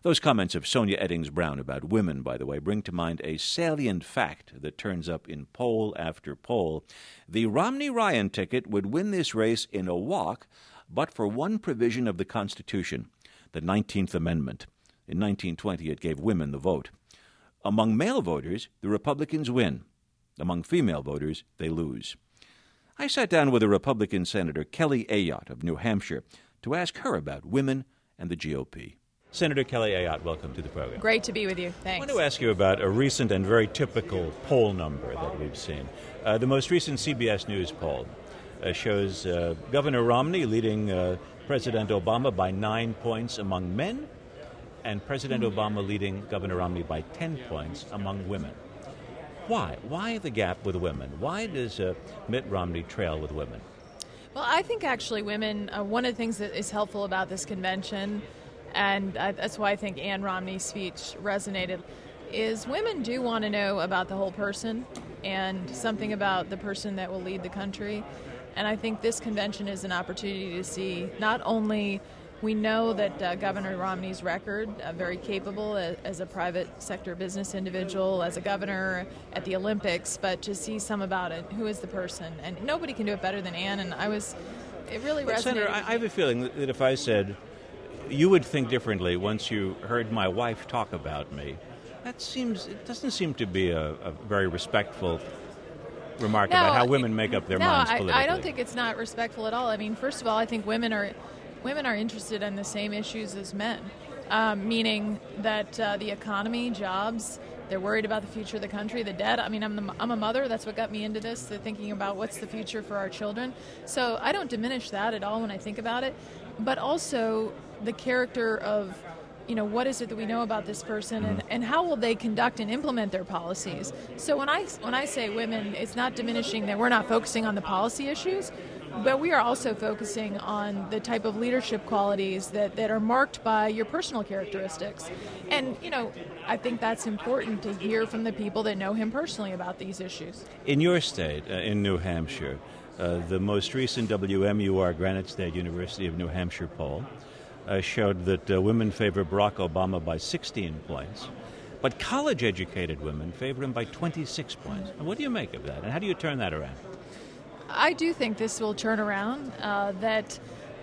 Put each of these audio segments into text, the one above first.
Those comments of Sonia Eddings-Brown about women, by the way, bring to mind a salient fact that turns up in poll after poll. The Romney-Ryan ticket would win this race in a walk, but for one provision of the Constitution, the 19th Amendment. In 1920, it gave women the vote. Among male voters, the Republicans win. Among female voters, they lose. I sat down with a Republican Senator, Kelly Ayotte of New Hampshire, to ask her about women and the GOP. Senator Kelly Ayotte, welcome to the program. Great to be with you. Thanks. I want to ask you about a recent and very typical poll number that we've seen. The most recent CBS News poll shows Governor Romney leading President Obama by 9 points among men, and President Obama leading Governor Romney by 10 points among women. Why? Why the gap with women? Why does Mitt Romney trail with women? Well, I think actually women, one of the things that is helpful about this convention, and that's why I think Ann Romney's speech resonated, is women do want to know about the whole person and something about the person that will lead the country. And I think this convention is an opportunity to see not only we know that Governor Romney's record, very capable as a private sector business individual, as a governor at the Olympics, but to see some about it. Who is the person? And nobody can do it better than Ann, and it really resonated. Senator, I have a feeling that if I said, you would think differently once you heard my wife talk about me. It doesn't seem to be a very respectful remark about how women make up their minds politically. I don't think it's not respectful at all. I mean, first of all, I think women are interested in the same issues as men, meaning that the economy, jobs, they're worried about the future of the country, the debt. I mean, I'm a mother. That's what got me into this, thinking about what's the future for our children. So I don't diminish that at all when I think about it. But also the character of, what is it that we know about this person, and how will they conduct and implement their policies? So when I say women, it's not diminishing that we're not focusing on the policy issues, but we are also focusing on the type of leadership qualities that are marked by your personal characteristics. And, I think that's important to hear from the people that know him personally about these issues. In your state, in New Hampshire, the most recent WMUR Granite State University of New Hampshire poll showed that women favor Barack Obama by 16 points, but college-educated women favor him by 26 points. And what do you make of that, and how do you turn that around? I do think this will turn around, that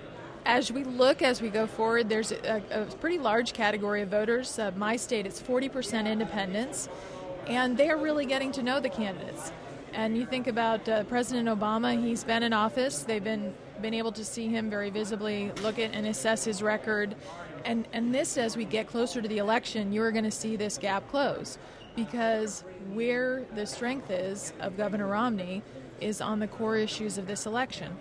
as we go forward, there's a pretty large category of voters. My state, it's 40% independents, and they're really getting to know the candidates. And you think about President Obama, he's been in office. They've been able to see him very visibly, look at and assess his record. And this, as we get closer to the election, you're going to see this gap close, because where the strength is of Governor Romney is on the core issues of this election.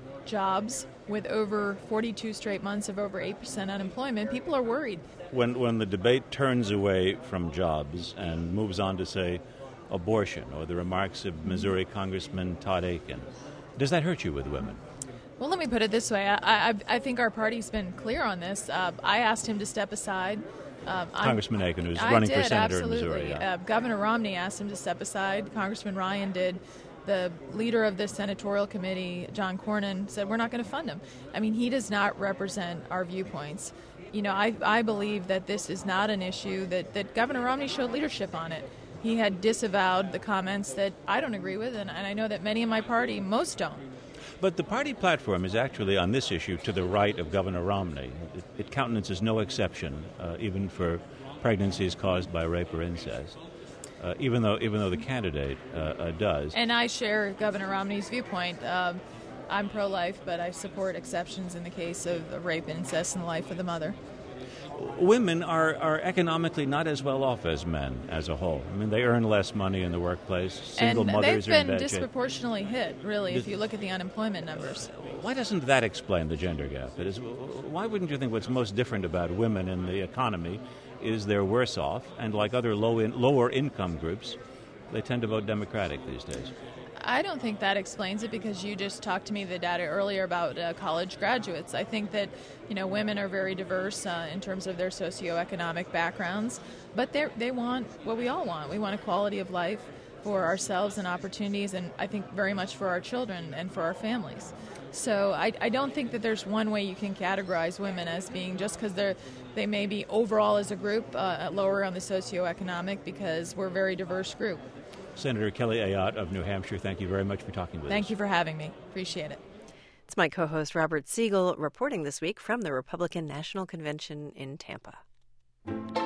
Jobs, with over 42 straight months of over 8% unemployment, people are worried. When the debate turns away from jobs and moves on to, say, abortion or the remarks of Missouri Congressman Todd Akin, does that hurt you with women? Well, let me put it this way. I think our party's been clear on this. I asked him to step aside. Congressman Akin, who's running for senator absolutely. in Missouri. Yeah. Governor Romney asked him to step aside. Congressman Ryan did. The leader of the senatorial committee, John Cornyn, said we're not going to fund him. I mean, he does not represent our viewpoints. I believe that this is not an issue that Governor Romney showed leadership on it. He had disavowed the comments that I don't agree with, and I know that many in my party, most don't. But the party platform is actually on this issue to the right of Governor Romney. It countenances no exception, even for pregnancies caused by rape or incest. Even though the candidate does. And I share Governor Romney's viewpoint. I'm pro-life, but I support exceptions in the case of rape and incest in the life of the mother. Women are economically not as well off as men as a whole. I mean, they earn less money in the workplace. Single mothers are in bad shape. And they've been disproportionately hit, really, if you look at the unemployment numbers. Why doesn't that explain the gender gap? Why wouldn't you think what's most different about women in the economy is they're worse off, and like other lower income groups, they tend to vote Democratic these days? I don't think that explains it, because you just talked to me the data earlier about college graduates. I think that women are very diverse in terms of their socioeconomic backgrounds, but they want what we all want. We want a quality of life for ourselves and opportunities, and I think very much for our children and for our families. So I don't think that there's one way you can categorize women as being just because they may be overall as a group lower on the socioeconomic, because we're a very diverse group. Senator Kelly Ayotte of New Hampshire, thank you very much for talking with us. Thank you for having me. Appreciate it. It's my co-host Robert Siegel reporting this week from the Republican National Convention in Tampa.